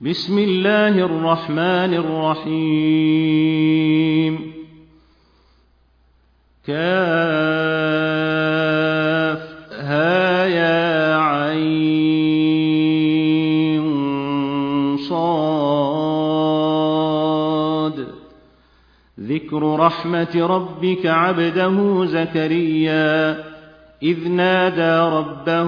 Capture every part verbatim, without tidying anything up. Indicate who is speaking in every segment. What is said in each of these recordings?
Speaker 1: بسم الله الرحمن الرحيم كافها يا عين صاد ذكر رحمة ربك عبده زكريا إذ نادى ربه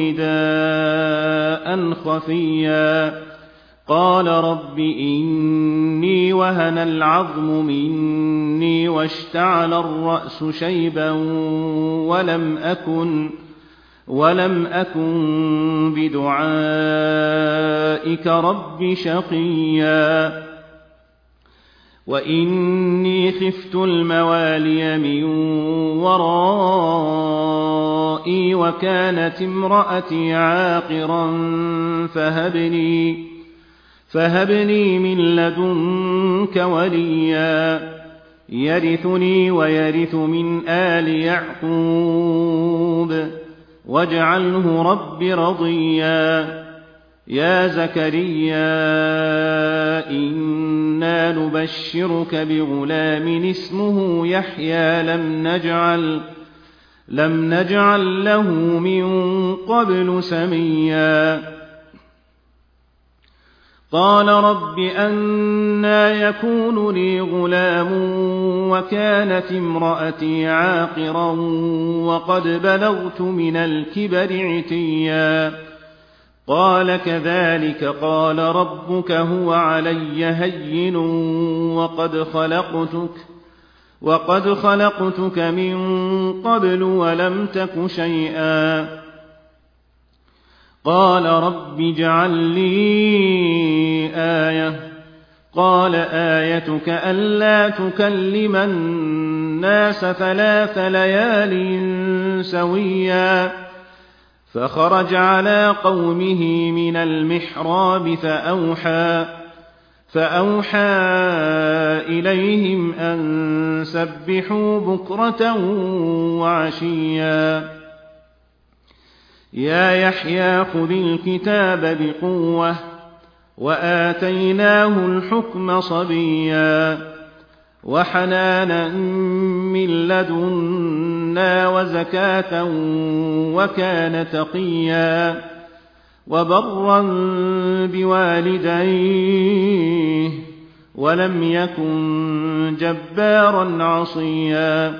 Speaker 1: نداء خفيا قال رب إني وهن العظم مني واشتعل الرأس شيبا ولم أكن, ولم أكن بدعائك رب شقيا وإني خفت الموالي من ورائي وكانت امرأتي عاقرا فهب فهب لي من لدنك وليا يرثني ويرث من آل يعقوب واجعله رب رضيا يا زكريا إنا نبشرك بغلام اسمه يحيى لم نجعل, لم نجعل له من قبل سميا قال رب أنى يكون لي غلام وكانت امرأتي عاقرا وقد بلغت من الكبر عتيا قال كذلك قال ربك هو علي هين وقد خلقتك, وقد خلقتك من قبل ولم تك شيئا قال رب اجعل لي آية قال آيتك ألا تكلم الناس ثلاث ليال سويا فخرج على قومه من المحراب فأوحى, فأوحى إليهم أن سبحوا بكرة وعشيا يا يحيى خذ الكتاب بقوة وآتيناه الحكم صبيا وحنانا من لدنا وزكاة وكان تقيا وبرا بوالديه ولم يكن جبارا عصيا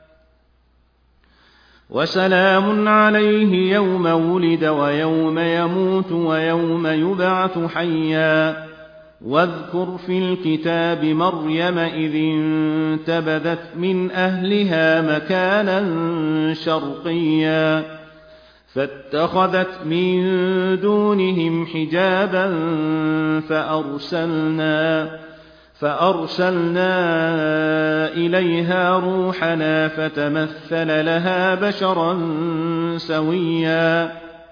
Speaker 1: وسلام عليه يوم ولد ويوم يموت ويوم يبعث حيا واذكر في الكتاب مريم إذ انتبذت من أهلها مكانا شرقيا فاتخذت من دونهم حجابا فأرسلنا فأرسلنا إليها روحنا فتمثل لها بشرا سويا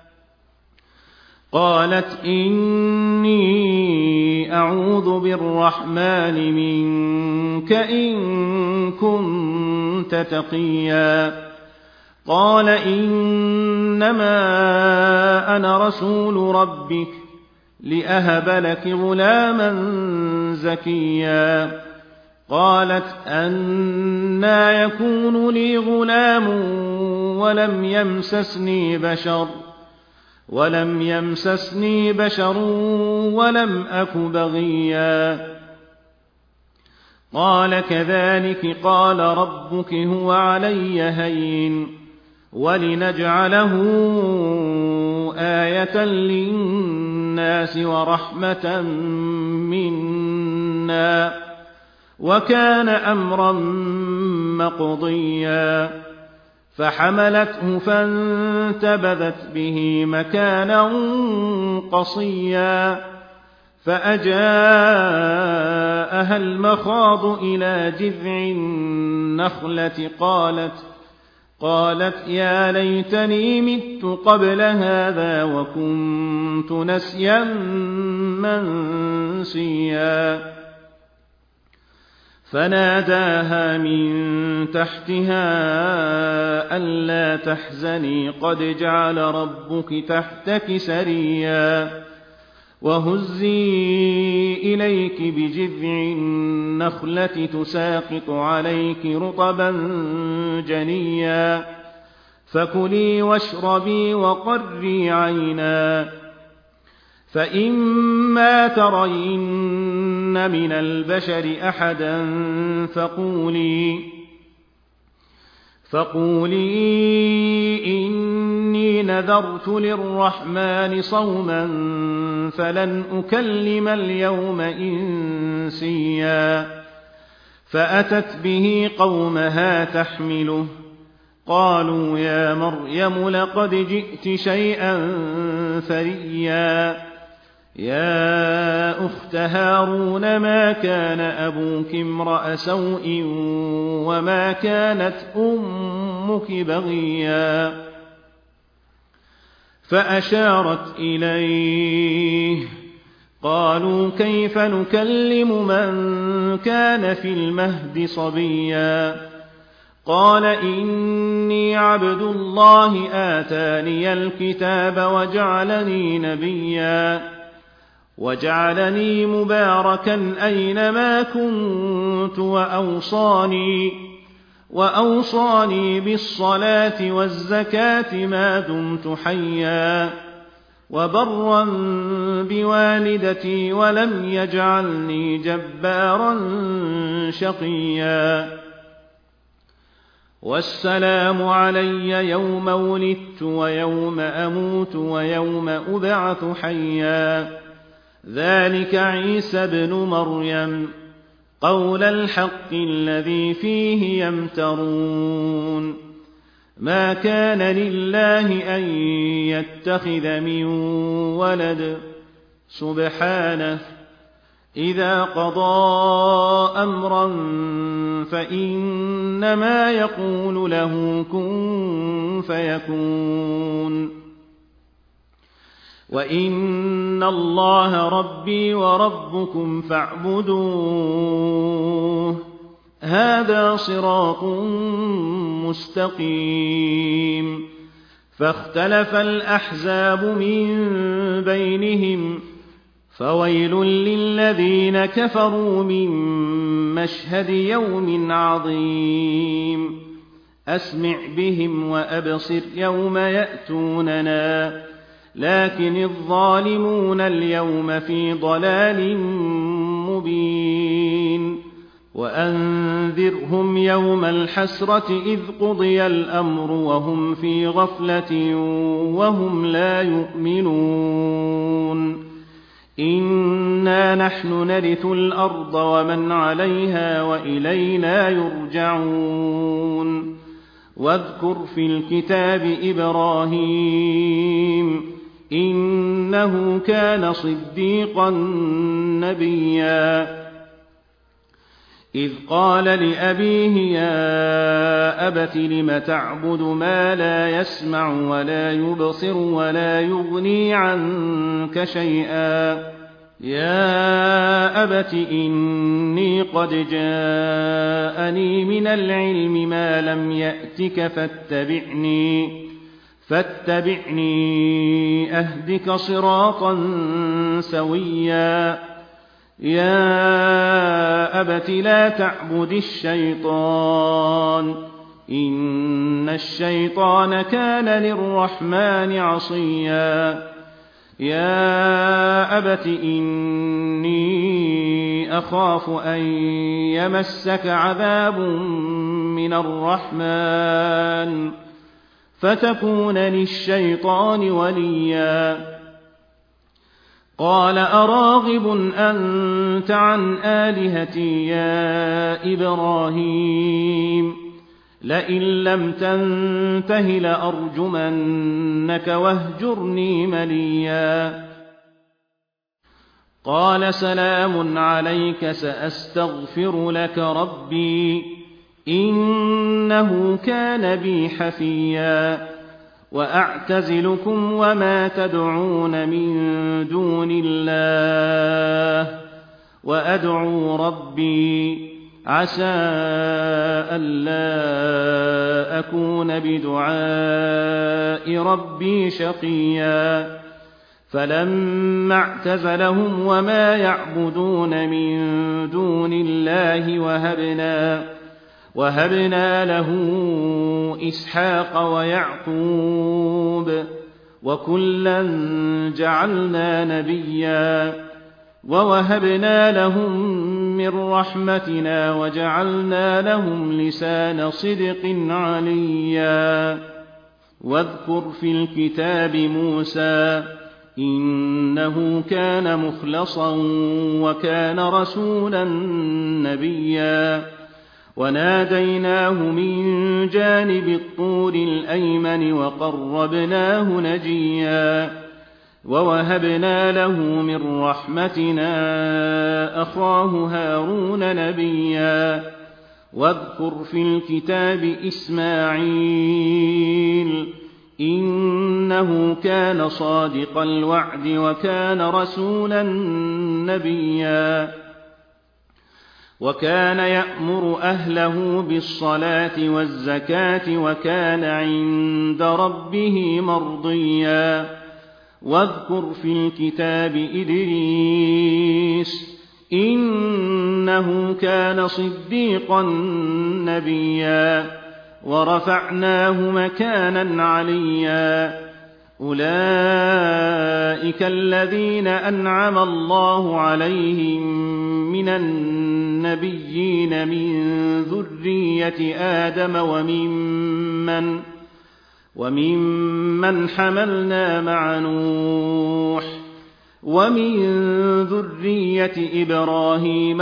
Speaker 1: قالت إني أعوذ بالرحمن منك إن كنت تقيا قال إنما أنا رسول ربك لأهب لك غلاما زكيا قالت أنى يكون لي غلام ولم يمسسني بشر ولم يمسسني بشر ولم أك بغيا قال كذلك قال ربك هو علي هين ولنجعله آية للناس ورحمة منا وكان أمرا مقضيا فحملته فانتبذت به مكانا قصيا فأجاءها المخاض إلى جذع النخلة قالت قالت يا ليتني مت قبل هذا وكنت نسيا منسيا فناداها من تحتها ألا تحزني قد جعل ربك تحتك سريا وهزي إليك بجذع النخلة تساقط عليك رطبا جنيا فكلي واشربي وقري عينا فإما ترين من البشر أحدا فقولي فقولي إني نذرت للرحمن صوما فلن أكلم اليوم إنسيا فأتت به قومها تحمله قالوا يا مريم لقد جئت شيئا فريا يا أخت هارون ما كان أبوك امرأ سوء وما كانت أمك بغيا فأشارت إليه قالوا كيف نكلم من كان في المهد صبيا قال إني عبد الله آتاني الكتاب وجعلني نبيا وجعلني مباركا أينما كنت وأوصاني, وأوصاني بالصلاة والزكاة ما دمت حيا وبرا بوالدتي ولم يجعلني جبارا شقيا والسلام علي يوم ولدت ويوم أموت ويوم أبعث حيا ذلك عيسى بن مريم قول الحق الذي فيه يمترون ما كان لله أن يتخذ من ولد سبحانه إذا قضى أمرا فإنما يقول له كن فيكون وإن الله ربي وربكم فاعبدوه هذا صراط مستقيم فاختلف الأحزاب من بينهم فويل للذين كفروا من مشهد يوم عظيم أسمع بهم وأبصر يوم يأتوننا لكن الظالمون اليوم في ضلال مبين وأنذرهم يوم الحسرة إذ قضي الأمر وهم في غفلة وهم لا يؤمنون إنا نحن نرث الأرض ومن عليها وإلينا يرجعون واذكر في الكتاب إبراهيم إنه كان صديقا نبيا إذ قال لأبيه يا أبت لم تعبد ما لا يسمع ولا يبصر ولا يغني عنك شيئا يا أبت إني قد جاءني من العلم ما لم يأتك فاتبعني فاتبعني أهدك صراطا سويا يا أبت لا تعبد الشيطان إن الشيطان كان للرحمن عصيا يا أبت إني أخاف أن يمسك عذاب من الرحمن فتكون للشيطان وليا قال أراغب أنت عن آلهتي يا إبراهيم لئن لم تنته لأرجمنك واهجرني مليا قال سلام عليك سأستغفر لك ربي إنه كان بي حفيا وأعتزلكم وما تدعون من دون الله وأدعو ربي عسى ألا أكون بدعاء ربي شقيا فلما اعتزلهم وما يعبدون من دون الله وهبنا, وهبنا له إسحاق ويعقوب وكلا جعلنا نبيا ووهبنا لهم من رحمتنا وجعلنا لهم لسان صدق عليا. واذكر في الكتاب موسى إنه كان مخلصا وكان رسولا نبيا وناديناه من جانب الطور الأيمن وقربناه نجيا ووهبنا له من رحمتنا أخاه هارون نبيا. واذكر في الكتاب إسماعيل إنه كان صادق الوعد وكان رسولا نبيا وكان يأمر أهله بالصلاة والزكاة وكان عند ربه مرضيا. واذكر في الكتاب إدريس إنه كان صديقا نبيا ورفعناه مكانا عليا. أولئك الذين أنعم الله عليهم من النبيين من ذرية آدم وممن, وممن حملنا مع نوح ومن ذرية إبراهيم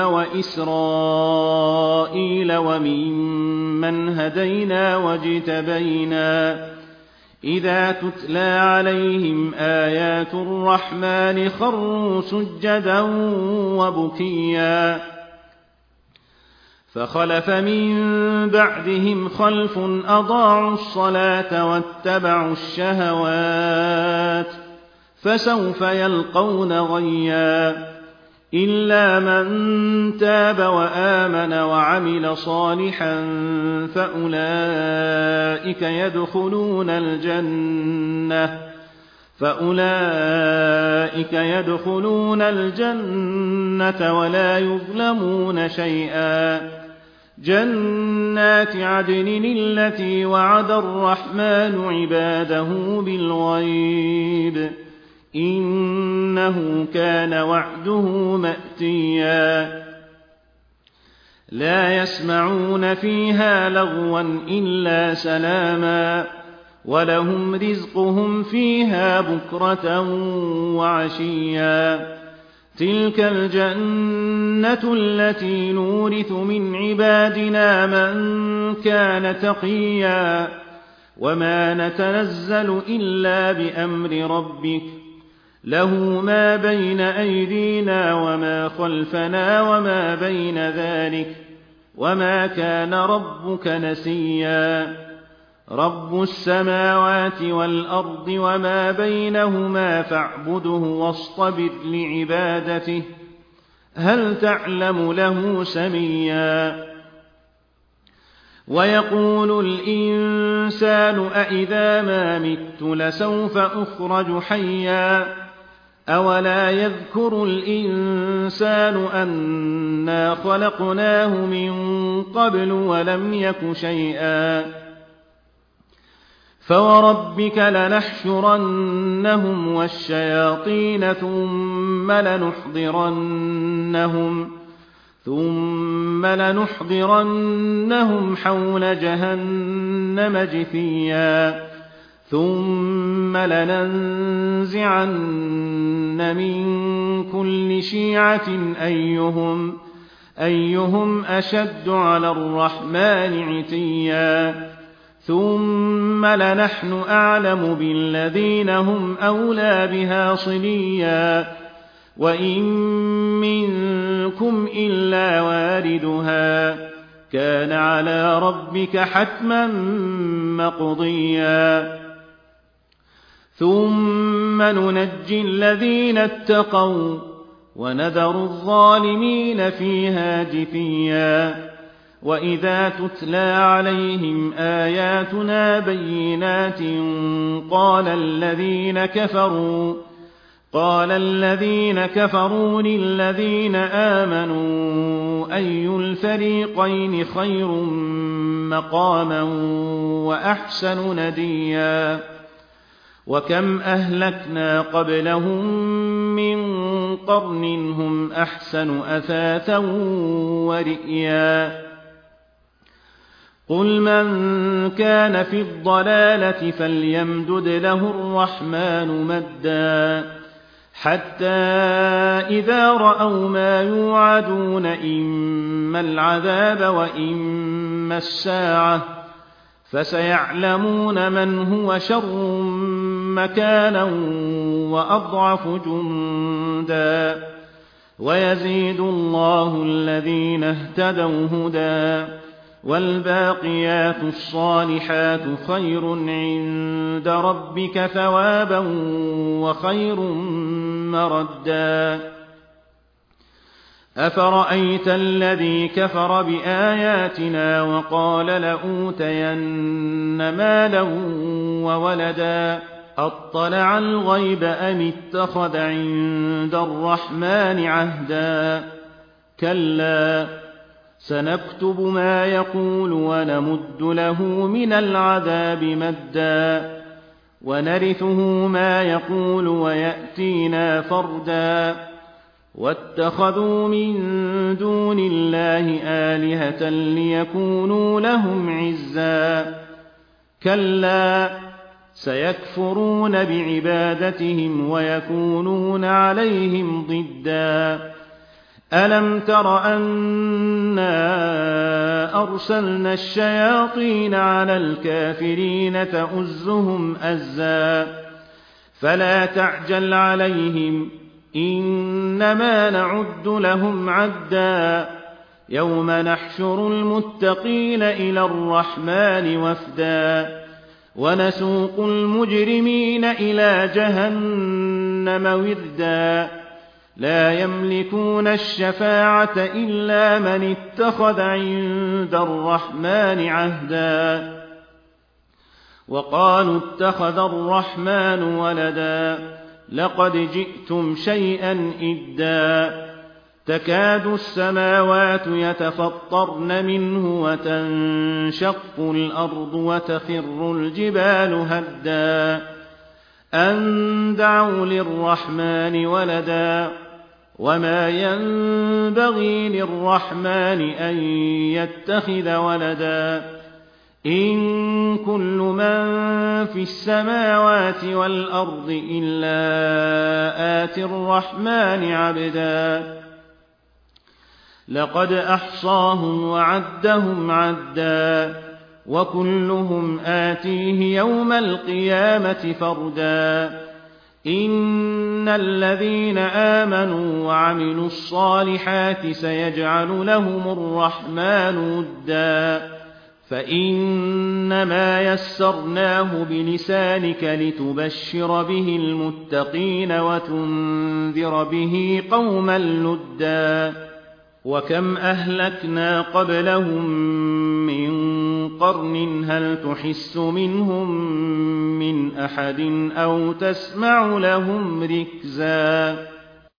Speaker 1: وإسرائيل وممن هدينا واجتبينا إذا تتلى عليهم آيات الرحمن خروا سجدا وبكيا. فخلف من بعدهم خلف أضاعوا الصلاة واتبعوا الشهوات فسوف يلقون غيا إلا من تاب وآمن وعمل صالحا فأولئك يدخلون الجنة فأولئك يدخلون الجنة ولا يظلمون شيئا. جنات عدن التي وعد الرحمن عباده بالغيب إنه كان وعده مأتيا. لا يسمعون فيها لغوا إلا سلاما ولهم رزقهم فيها بكرة وعشيا. تلك الجنة التي نورث من عبادنا من كان تقيا وما نتنزل إلا بأمر ربك له ما بين أيدينا وما خلفنا وما بين ذلك وما كان ربك نسيا. رب السماوات والأرض وما بينهما فاعبده واصطبر لعبادته هل تعلم له سميا. ويقول الإنسان أإذا ما مت لسوف أخرج حيا أولا يذكر الإنسان أنا خلقناه من قبل ولم يك شيئا. فوربك لنحشرنهم والشياطين ثم لنحضرنهم ثم لنحضرنهم حول جهنم جثيا ثم لننزعن من كل شيعة أيهم, أيهم أشد على الرحمن عتيا ثم لنحن أعلم بالذين هم أولى بها صليا وإن منكم إلا واردها كان على ربك حتما مقضيا. ثم ننجي الذين اتقوا ونذر الظالمين فيها جثيا. وإذا تتلى عليهم آياتنا بينات قال الذين كفروا قال الذين كفروا للذين آمنوا أي الفريقين خير مقاما وأحسن نديا وكم أهلكنا قبلهم من قرن هم أحسن أثاثا ورئيا قل من كان في الضلالة فليمدد له الرحمن مدا حتى إذا رأوا ما يوعدون إما العذاب وإما الساعة فسيعلمون من هو شر مكانا وأضعف جندا ويزيد الله الذين اهتدوا هدى والباقيات الصالحات خير عند ربك ثوابا وخير مردا أفرأيت الذي كفر بآياتنا وقال لأوتين مالا وولدا أطلع الغيب أم اتخذ عند الرحمن عهدا كلا سنكتب ما يقول ونمد له من العذاب مدا ونرثه ما يقول ويأتينا فردا واتخذوا من دون الله آلهة ليكونوا لهم عزا كلا سيكفرون بعبادتهم ويكونون عليهم ضدا ألم تر أنا أرسلنا الشياطين على الكافرين تؤزهم أزا فلا تعجل عليهم إنما نعد لهم عدا يوم نحشر المتقين إلى الرحمن وفدا ونسوق المجرمين إلى جهنم وردا لا يملكون الشفاعة إلا من اتخذ عند الرحمن عهدا وقالوا اتخذ الرحمن ولدا لقد جئتم شيئا إدا تكاد السماوات يتفطرن منه وتنشق الأرض وتخر الجبال هدا أن دعوا للرحمن ولدا وما ينبغي للرحمن أن يتخذ ولدا إن كل من في السماوات والأرض إلا آتي الرحمن عبدا لقد أحصاهم وعدهم عدا وكلهم آتيه يوم القيامة فردا إن الذين آمنوا وعملوا الصالحات سيجعل لهم الرحمن ودا فإنما يسرناه بلسانك لتبشر به المتقين وتنذر به قوما لدا وكم أهلكنا قبلهم من قرن هل تحس منهم من أحد أو تسمع لهم ركزا